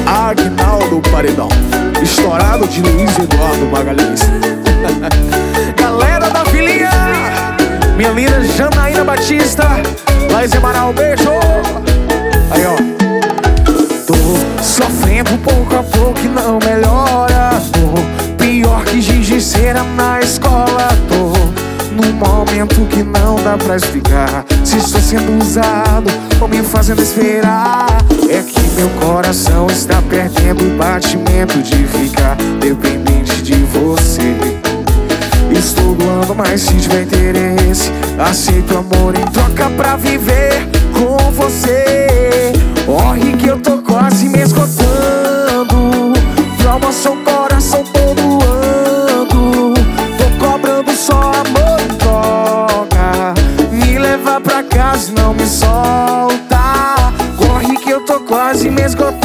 Aguinaldo Paredão, estourado de Luiz Eduardo Magalhães. Galera da Filinha, minha linda Janaína Batista, Laís Emaral, beijo. Aí ó, tô sofrendo pouco a pouco e não melhora. Tô pior que giz de cera na escola. Tô num momento que não dá pra explicar se estou sendo usado ou me fazendo esperar. É que meu coração está perdendo o batimento de ficar dependente de você. Estou doando, mas se tiver interesse, aceito amor em troca pra viver com você. Corre que eu tô quase me esgotando. Promoção, coração todo ando. Tô cobrando só amor em troca. Me leva pra casa e não me solta. Corre que eu tô quase me esgotando.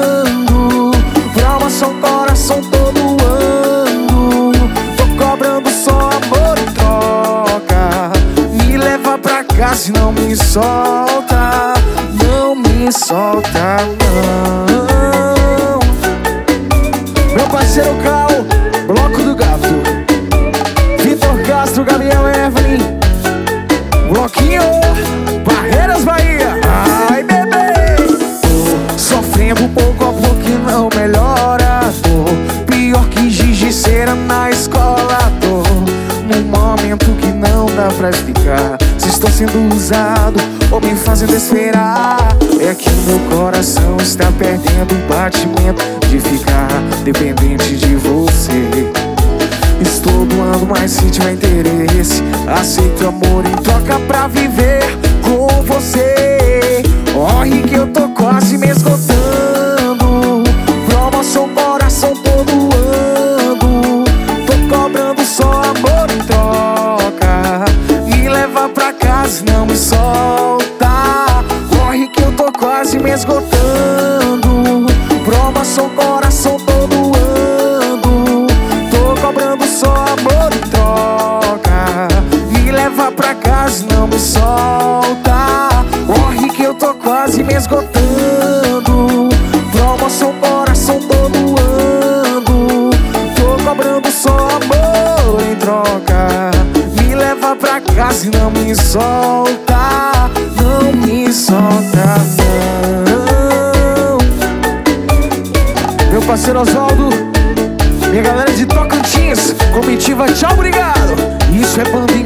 Promoção, coração todo ando. Tô cobrando só amor em troca. Me leva pra casa e não me solta. Não me solta, não. Meu parceiro Cal, Bloco do Gato, Vitor Castro, Gabriel Evelyn, Bloquinho, Barreiras Bahia. Ai, bebê, tô sofrendo pouco a pouco e não melhora. Tô pior que giz de cera na escola. Tô num momento que não dá pra explicar se estou sendo usado ou me fazendo esperar. É que meu coração está perdendo o batimento de ficar dependente de você. Estou doando, mas se tiver interesse, aceito amor em troca pra viver com você. Corre que eu tô quase me esgotando. Promoção, coração todo ando. Tô cobrando só amor em troca. Me leva pra casa e não me solta. Corre que eu tô quase me esgotando. Promoção, coração todo ando. Tô cobrando só amor em troca. Me leva pra casa e não me solta. Corre que eu tô quase me esgotando. Promoção, coração todo ando. Tô cobrando só amor em troca. Me leva pra casa e não me solta. Não me solta, não. Meu parceiro Oswaldo, minha galera de Tocantins, comitiva, tchau, obrigado. Isso é bandido.